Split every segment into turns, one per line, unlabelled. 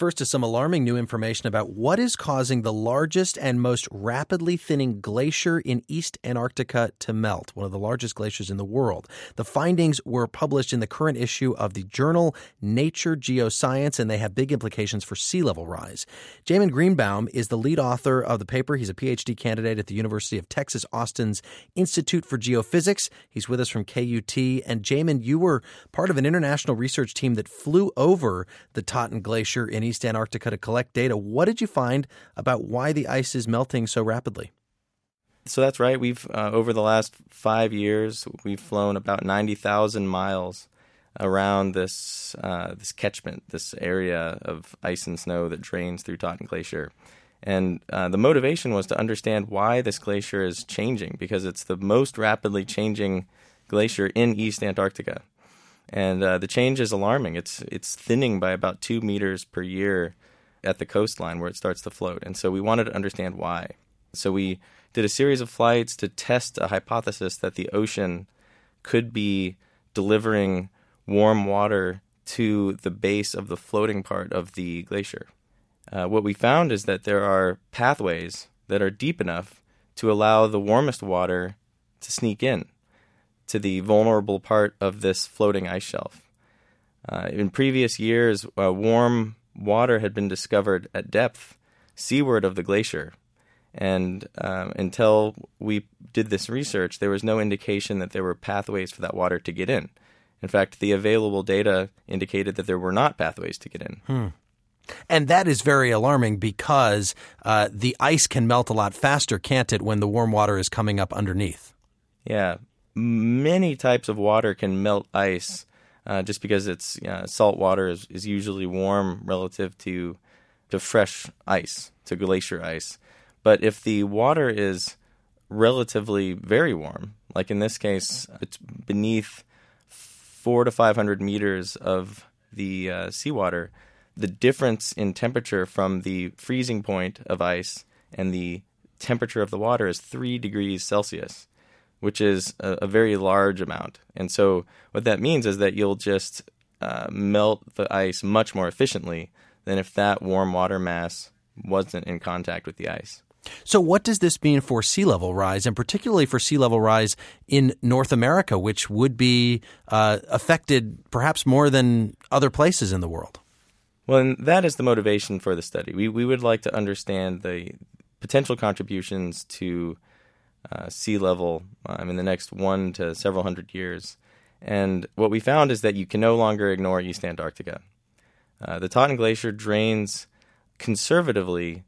first to some alarming new information about what is causing the largest and most rapidly thinning glacier in East Antarctica to melt, one of the largest glaciers in the world. The findings were published in the current issue of the journal Nature Geoscience, and they have big implications for sea level rise. Jamin Greenbaum is the lead author of the paper. He's a PhD candidate at the University of Texas Austin's Institute for Geophysics. He's with us from KUT. And Jamin, you were part of an international research team that flew over the Totten Glacier in East Antarctica to collect data. What did you find about why the ice is melting so rapidly?
So that's right. We've over the last 5 years, we've flown about 90,000 miles around this catchment, this area of ice and snow that drains through Totten Glacier. And the motivation was to understand why this glacier is changing, because it's the most rapidly changing glacier in East Antarctica. And the change is alarming. It's thinning by about 2 meters per year at the coastline where it starts to float. And so we wanted to understand why. So we did a series of flights to test a hypothesis that the ocean could be delivering warm water to the base of the floating part of the glacier. What we found is that there are pathways that are deep enough to allow the warmest water to sneak in to the vulnerable part of this floating ice shelf. In previous years, warm water had been discovered at depth seaward of the glacier. And until we did this research, there was no indication that there were pathways for that water to get in. In fact, the available data indicated that there were not pathways to get in.
And that is very alarming because the ice can melt a lot faster, can't it, when the warm water is coming up underneath?
Yeah. Many types of water can melt ice just because it's salt water is usually warm relative to fresh ice, to glacier ice. But if the water is relatively very warm, like in this case, it's beneath 400 to 500 meters of the seawater, the difference in temperature from the freezing point of ice and the temperature of the water is 3 degrees Celsius, which is a very large amount. And so what that means is that you'll just melt the ice much more efficiently than if that warm water mass wasn't in contact with the ice.
So what does this mean for sea level rise, and particularly for sea level rise in North America, which would be affected perhaps more than other places in the world?
Well, and that is the motivation for the study. We would like to understand the potential contributions to sea level in the next 1 to several hundred years. And what we found is that you can no longer ignore East Antarctica. The Totten Glacier drains conservatively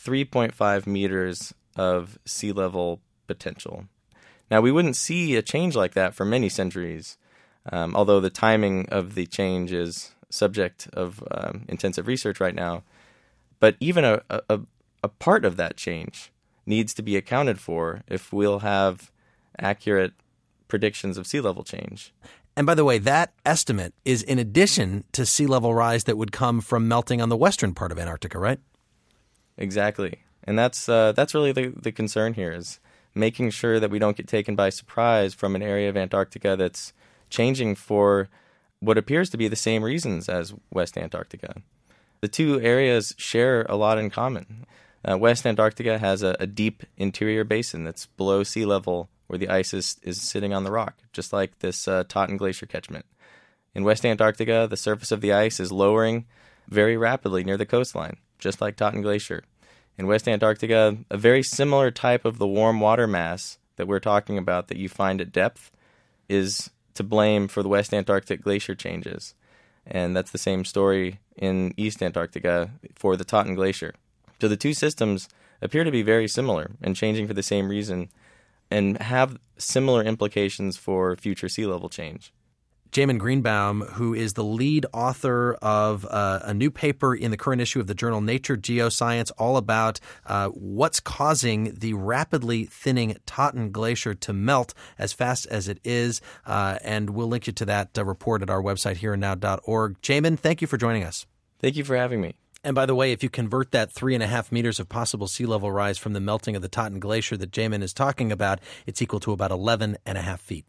3.5 meters of sea level potential. Now, we wouldn't see a change like that for many centuries, although the timing of the change is subject of intensive research right now. But even a part of that change needs to be accounted for if we'll have accurate predictions of sea level change.
And by the way, that estimate is in addition to sea level rise that would come from melting on the western part of Antarctica, right?
Exactly. And that's really the concern here, is making sure that we don't get taken by surprise from an area of Antarctica that's changing for what appears to be the same reasons as West Antarctica. The two areas share a lot in common. West Antarctica has a deep interior basin that's below sea level where the ice is sitting on the rock, just like this Totten Glacier catchment. In West Antarctica, the surface of the ice is lowering very rapidly near the coastline, just like Totten Glacier. In West Antarctica, a very similar type of the warm water mass that we're talking about that you find at depth is to blame for the West Antarctic glacier changes. And that's the same story in East Antarctica for the Totten Glacier. So the two systems appear to be very similar and changing for the same reason and have similar implications for future sea level change.
Jamin Greenbaum, who is the lead author of a new paper in the current issue of the journal Nature Geoscience, all about what's causing the rapidly thinning Totten Glacier to melt as fast as it is. And we'll link you to that report at our website, hereandnow.org. Jamin, thank you for joining us.
Thank you for having me.
And by the way, if you convert that 3.5 meters of possible sea level rise from the melting of the Totten Glacier that Jamin is talking about, it's equal to about 11.5 feet.